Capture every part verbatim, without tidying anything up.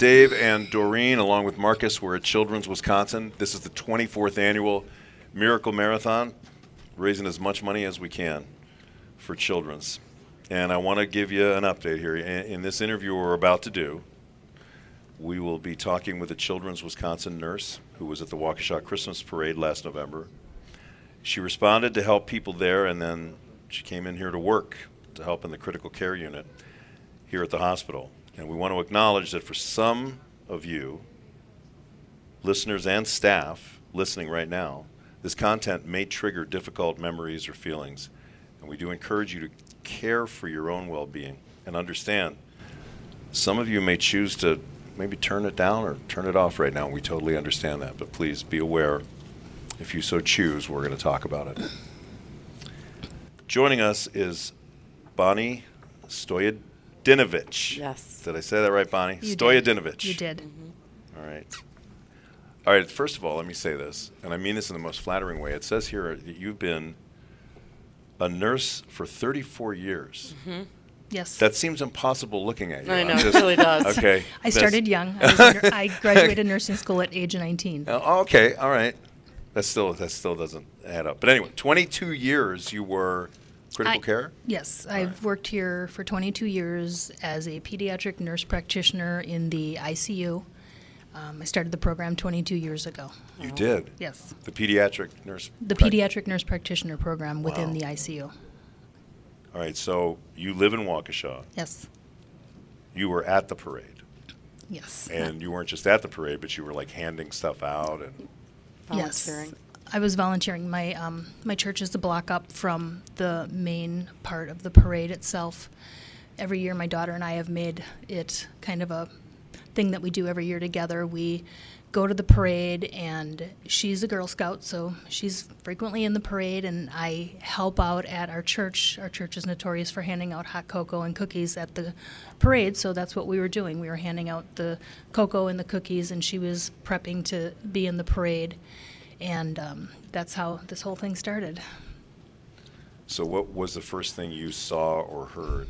Dave and Doreen, along with Marcus, we're at Children's Wisconsin. This is the twenty-fourth annual Miracle Marathon, raising as much money as we can for Children's. And I want to give you an update here. In, in this interview we're about to do, we will be talking with a Children's Wisconsin nurse who was at the Waukesha Christmas Parade last November. She responded to help people there, and then she came in here to work to help in the critical care unit here at the hospital. And we want to acknowledge that for some of you, listeners and staff listening right now, this content may trigger difficult memories or feelings. And we do encourage you to care for your own well-being and understand some of you may choose to maybe turn it down or turn it off right now. We totally understand that. But please be aware, if you so choose, we're going to talk about it. Joining us is Bonnie Stojadinovic. Yes. Did I say that right, Bonnie? You Stojadinovic. did. You did. Mm-hmm. All right. All right, first of all, let me say this, and I mean this in the most flattering way. It says here that you've been a nurse for thirty-four years. Mm-hmm. Yes. That seems impossible looking at you. I I'm know, just- it really does. Okay. I that's- started young. I, was a nur- I graduated nursing school at age nineteen. Oh, okay, all right. That still that still doesn't add up. But anyway, twenty-two years you were critical I- care? Yes, All I've right. worked here for twenty-two years as a pediatric nurse practitioner in the I C U. Um, I started the program twenty-two years ago. You did? Yes, The pediatric nurse? the prac- pediatric nurse practitioner program within Wow. the I C U. All right, so you live in Waukesha. Yes, You were at the parade. yes. And you weren't just at the parade, but you were like handing stuff out and Volunteering. Yes, I was volunteering. My um, my church is a block up from the main part of the parade itself. Every year, my daughter and I have made it kind of a thing that we do every year together. We go to the parade, and she's a Girl Scout, so she's frequently in the parade, and I help out at our church. Our church is notorious for handing out hot cocoa and cookies at the parade, so that's what we were doing. We were handing out the cocoa and the cookies, and she was prepping to be in the parade, and um, that's how this whole thing started. so what was the first thing you saw or heard?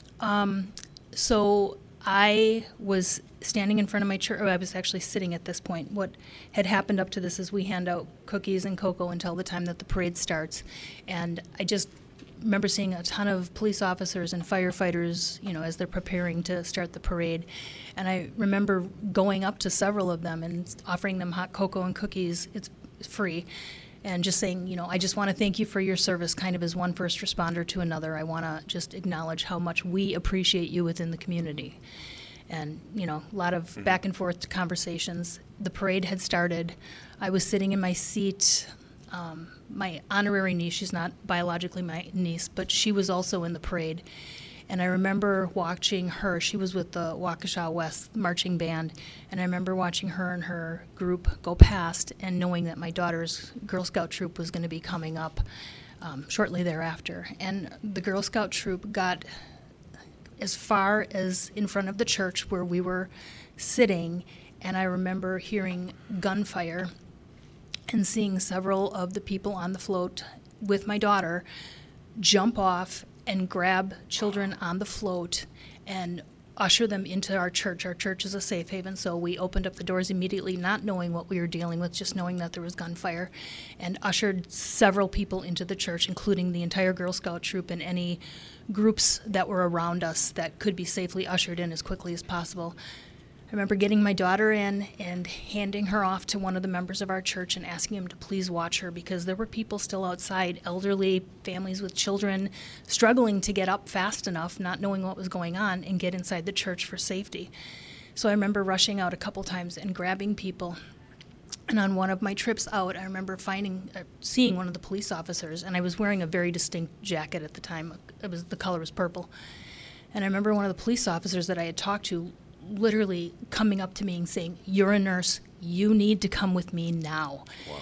So I was standing in front of my church. I was actually sitting at this point. What had happened up to this is we hand out cookies and cocoa until the time that the parade starts. And I just remember seeing a ton of police officers and firefighters, you know, as they're preparing to start the parade. And I remember going up to several of them and offering them hot cocoa and cookies. It's free. And just saying, you know, I just want to thank you for your service, kind of as one first responder to another. I want to just acknowledge how much we appreciate you within the community. And, you know, a lot of back and forth conversations. The parade had started. I was sitting in my seat. Um, my honorary niece, she's not biologically my niece, but she was also in the parade. And I remember watching her. She was with the Waukesha West Marching Band. And I remember watching her and her group go past and knowing that my daughter's Girl Scout troop was going to be coming up um, shortly thereafter. And the Girl Scout troop got as far as in front of the church where we were sitting. And I remember hearing gunfire and seeing several of the people on the float with my daughter jump off and grab children on the float and usher them into our church. Our church is a safe haven, so we opened up the doors immediately, not knowing what we were dealing with, just knowing that there was gunfire, and ushered several people into the church, including the entire Girl Scout troop and any groups that were around us that could be safely ushered in as quickly as possible. I remember getting my daughter in and handing her off to one of the members of our church and asking him to please watch her, because there were people still outside, elderly families with children, struggling to get up fast enough, not knowing what was going on, and get inside the church for safety. So I remember rushing out a couple times and grabbing people. And on one of my trips out, I remember finding, uh, seeing one of the police officers, and I was wearing a very distinct jacket at the time. It was, the color was purple. And I remember one of the police officers that I had talked to literally coming up to me and saying, "You're a nurse, you need to come with me now." Wow.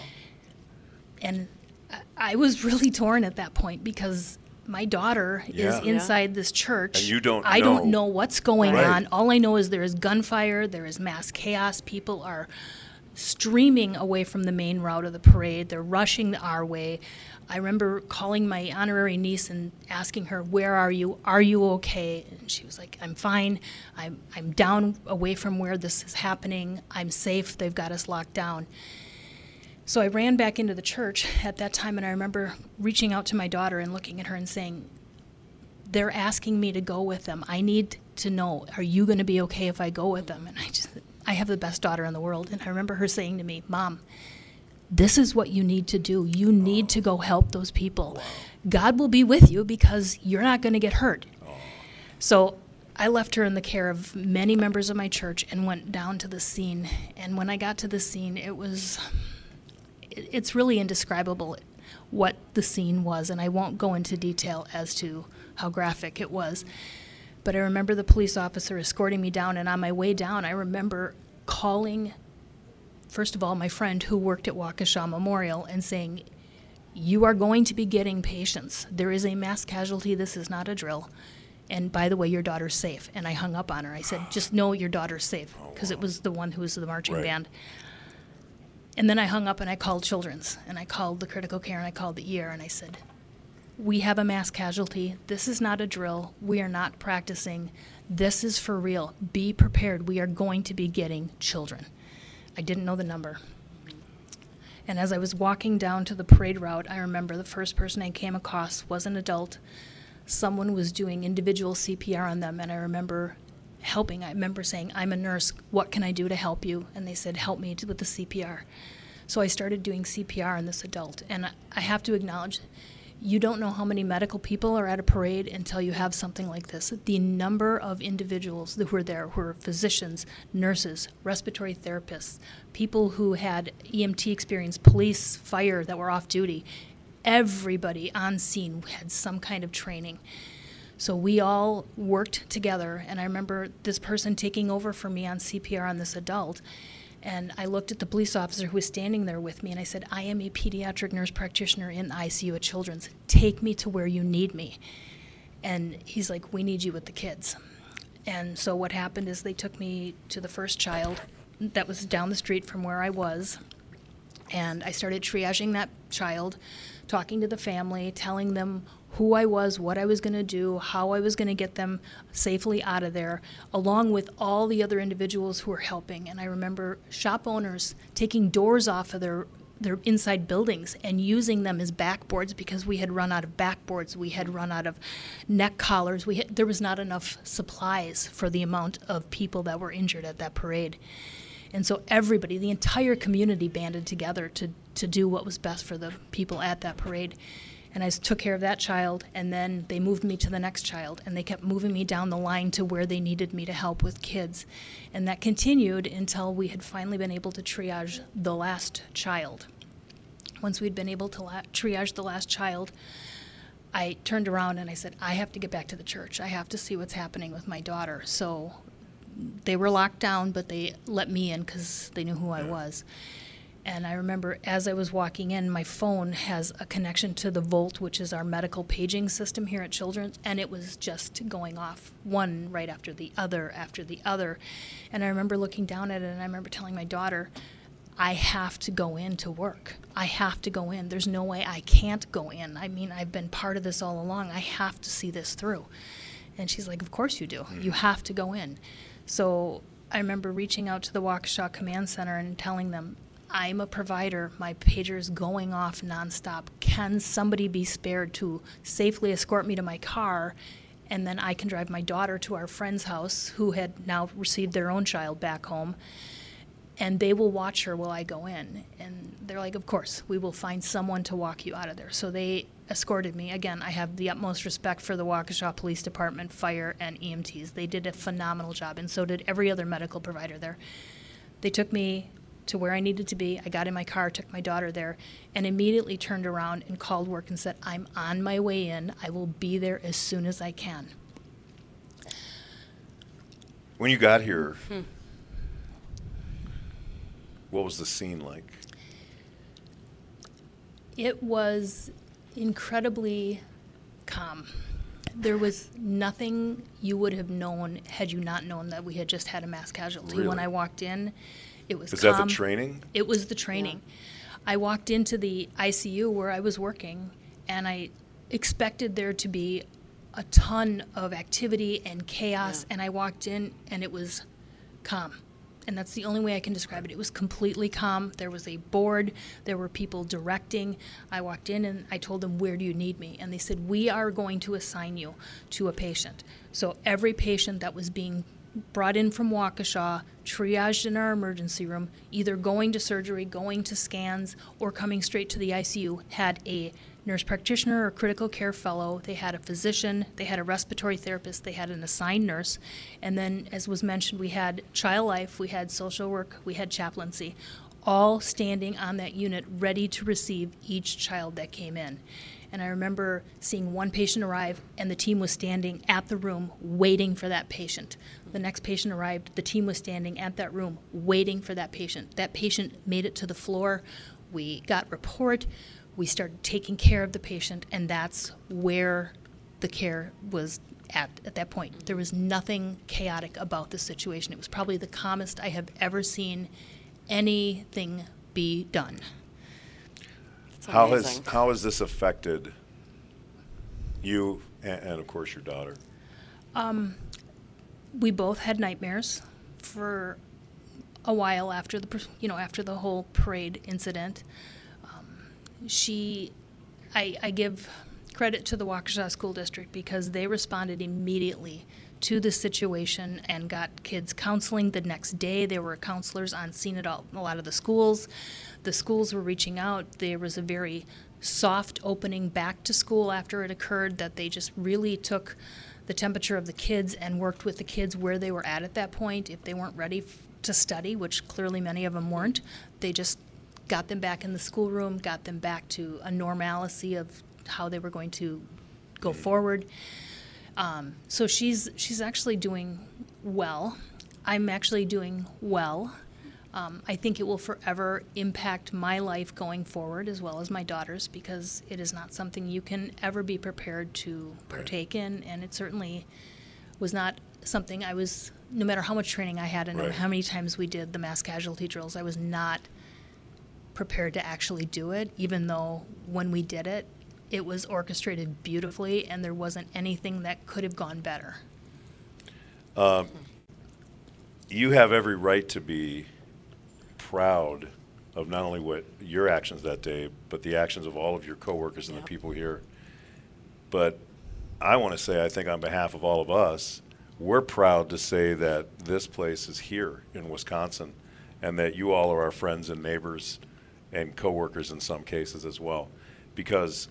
And I- I was really torn at that point, because my daughter Yeah. is inside this church. And you don't I know. don't know what's going Right. on. All I know is there is gunfire, there is mass chaos, people are streaming away from the main route of the parade. They're rushing our way. I remember calling my honorary niece and asking her, "Where are you? Are you okay?" And she was like, "I'm fine. I'm, I'm down away from where this is happening. I'm safe. They've got us locked down." So I ran back into the church at that time, and I remember reaching out to my daughter and looking at her and saying, "They're asking me to go with them. I need to know, are you going to be okay if I go with them?" And I just, I have the best daughter in the world. And I remember her saying to me, "Mom, this is what you need to do. You need to go help those people. God will be with you because you're not going to get hurt." So I left her in the care of many members of my church and went down to the scene. And when I got to the scene, it was, it- it's really indescribable what the scene was. And I won't go into detail as to how graphic it was. But I remember the police officer escorting me down, and on my way down, I remember calling, first of all, my friend who worked at Waukesha Memorial and saying, "You are going to be getting patients. There is a mass casualty. This is not a drill. And by the way, your daughter's safe." And I hung up on her. I said, "Just know your daughter's safe," because it was the one who was the marching Right. band. And then I hung up and I called Children's, and I called the critical care, and I called the E R, and I said, "We have a mass casualty. This is not a drill. We are not practicing. This is for real. Be prepared. We are going to be getting children." I didn't know the number. And as I was walking down to the parade route, I remember the first person I came across was an adult. Someone was doing individual C P R on them, and I remember helping. I remember saying, "I'm a nurse. What can I do to help you?" And they said, "Help me to- with the C P R." So I started doing C P R on this adult. And I- I have to acknowledge, you don't know how many medical people are at a parade until you have something like this. The number of individuals who were there, who were physicians, nurses, respiratory therapists, people who had E M T experience, police, fire that were off duty, everybody on scene had some kind of training. So we all worked together, and I remember this person taking over for me on C P R on this adult. And I looked at the police officer who was standing there with me, and I said, "I am a pediatric nurse practitioner in the I C U at Children's. Take me to where you need me." And he's like, "We need you with the kids." And so what happened is they took me to the first child that was down the street from where I was. And I started triaging that child, talking to the family, telling them who I was, what I was going to do, how I was going to get them safely out of there, along with all the other individuals who were helping. And I remember shop owners taking doors off of their their inside buildings and using them as backboards because we had run out of backboards, we had run out of neck collars, we had, there was not enough supplies for the amount of people that were injured at that parade. And so everybody, the entire community banded together to, to do what was best for the people at that parade. And I s- took care of that child, and then they moved me to the next child, and they kept moving me down the line to where they needed me to help with kids. And that continued until we had finally been able to triage the last child. Once we'd been able to la- triage the last child, I turned around and I said, "I have to get back to the church. I have to see what's happening with my daughter." So they were locked down, but they let me in because they knew who I was. And I remember as I was walking in, my phone has a connection to the Volt, which is our medical paging system here at Children's, and it was just going off one right after the other after the other. And I remember looking down at it, and I remember telling my daughter, "I have to go in to work. I have to go in. There's no way I can't go in. I mean, I've been part of this all along. I have to see this through." And she's like, "Of course you do. You have to go in." So I remember reaching out to the Waukesha Command Center and telling them, "I'm a provider. My pager is going off nonstop. Can somebody be spared to safely escort me to my car, and then I can drive my daughter to our friend's house, who had now received their own child back home, and they will watch her while I go in." And they're like, "Of course, we will find someone to walk you out of there." So they escorted me. Again, I have the utmost respect for the Waukesha Police Department, fire, and E M Ts. They did a phenomenal job, and so did every other medical provider there. They took me to where I needed to be. I got in my car, took my daughter there, and immediately turned around and called work and said, "I'm on my way in. I will be there as soon as I can." When you got here, what was the scene like? It was incredibly calm. There was nothing you would have known had you not known that we had just had a mass casualty. When Really? I walked in, It was Is that calm. the training? It was the training. I walked into the I C U where I was working, and I expected there to be a ton of activity and chaos, Yeah. and I walked in, and it was calm. And that's the only way I can describe it. It was completely calm. There was a board. There were people directing. I walked in and I told them, where do you need me? And they said, we are going to assign you to a patient. So every patient that was being brought in from Waukesha, triaged in our emergency room, either going to surgery, going to scans, or coming straight to the I C U, had a nurse practitioner or critical care fellow, they had a physician, they had a respiratory therapist, they had an assigned nurse, and then, as was mentioned, we had child life, we had social work, we had chaplaincy, all standing on that unit ready to receive each child that came in. And I remember seeing one patient arrive, and the team was standing at the room waiting for that patient. The next patient arrived, the team was standing at that room waiting for that patient. That patient made it to the floor. We got report. We started taking care of the patient, and that's where the care was at at that point. There was nothing chaotic about the situation. It was probably the calmest I have ever seen anything be done. It's How has amazing. how has this affected you and, and of course your daughter? We both had nightmares for a while after the, pr- you know, after the whole parade incident. Um, she, I, I give credit to the Waukesha School District because they responded immediately to the situation and got kids counseling the next day. There were counselors on scene at all, a lot of the schools. The schools were reaching out. There was a very soft opening back to school after it occurred, that they just really took the temperature of the kids and worked with the kids where they were at at that point. If they weren't ready f- to study, which clearly many of them weren't, they just got them back in the schoolroom, got them back to a normalcy of how they were going to go forward. Um, so she's she's actually doing well. I'm actually doing well. Um, I think it will forever impact my life going forward as well as my daughter's, because it is not something you can ever be prepared to partake in, and it certainly was not something I was, no matter how much training I had and no Right. matter how many times we did the mass casualty drills, I was not prepared to actually do it, even though when we did it, it was orchestrated beautifully and there wasn't anything that could have gone better. You have every right to be proud of not only what your actions that day, but the actions of all of your coworkers and Yeah. the people here. But I want to say, I think on behalf of all of us, we're proud to say that this place is here in Wisconsin, and that you all are our friends and neighbors and coworkers in some cases as well. Because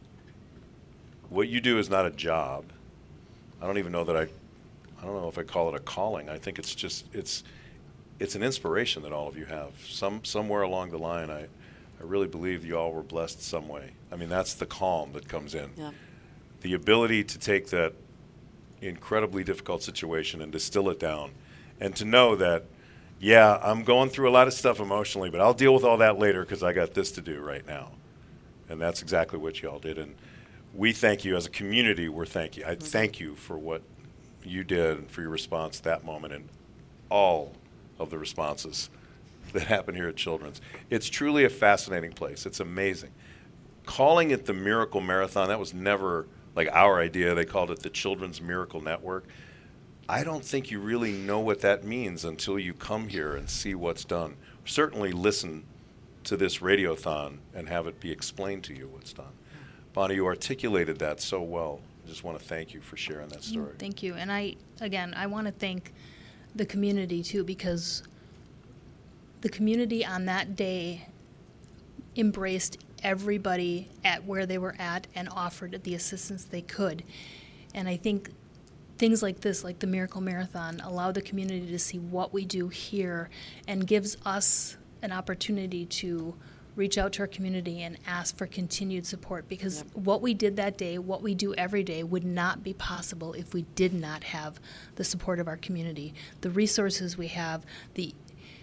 what you do is not a job. I don't even know that I, I don't know if I call it a calling. I think it's just, it's, it's an inspiration that all of you have. Some, somewhere along the line, I, I really believe you all were blessed some way. I mean, that's the calm that comes in. Yeah. The ability to take that incredibly difficult situation and distill it down, and to know that, yeah, I'm going through a lot of stuff emotionally, but I'll deal with all that later because I got this to do right now. And that's exactly what you all did. And we thank you as a community. We're thank you. I thank you for what you did and for your response to that moment and all of the responses that happen here at Children's. It's truly a fascinating place. It's amazing. Calling it the Miracle Marathon, that was never like our idea. They called it the Children's Miracle Network. I don't think you really know what that means until you come here and see what's done. Certainly listen to this radiothon and have it be explained to you what's done. Bonnie, you articulated that so well. I just want to thank you for sharing that story. Thank you. And I, again, I want to thank the community too, because the community on that day embraced everybody at where they were at and offered the assistance they could. And I think things like this, like the Miracle Marathon, allow the community to see what we do here and gives us an opportunity to reach out to our community and ask for continued support, because Yep. what we did that day, what we do every day, would not be possible if we did not have the support of our community. The resources we have, the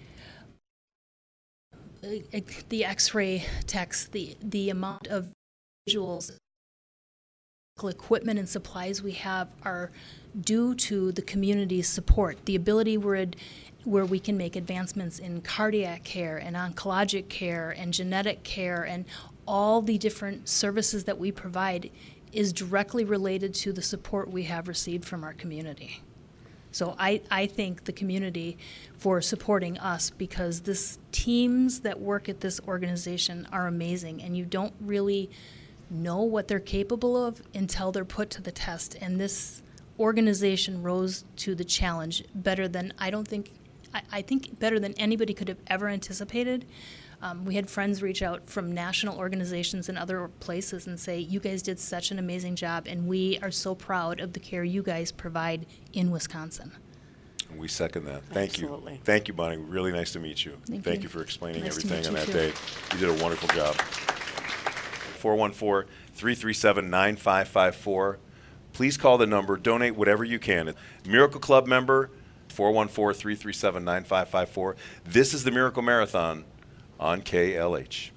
uh, the x-ray techs, the, the amount of visuals, equipment and supplies we have are due to the community's support. The ability we're, where we can make advancements in cardiac care and oncologic care and genetic care, and all the different services that we provide is directly related to the support we have received from our community. So I, I thank the community for supporting us, because this teams that work at this organization are amazing, and you don't really know what they're capable of until they're put to the test. And this organization rose to the challenge better than I don't think I, I think better than anybody could have ever anticipated. Um, we had friends reach out from national organizations and other places and say, you guys did such an amazing job, and we are so proud of the care you guys provide in Wisconsin. We second that. Thank Absolutely. you. Thank you, Bonnie. Really nice to meet you. Thank Thank you. you for explaining Nice to everything on meet that you, day. You did a wonderful job. four one four, three three seven, nine five five four. Please call the number. Donate whatever you can. Miracle Club member, four one four, three three seven, nine five five four. This is the Miracle Marathon on K L H.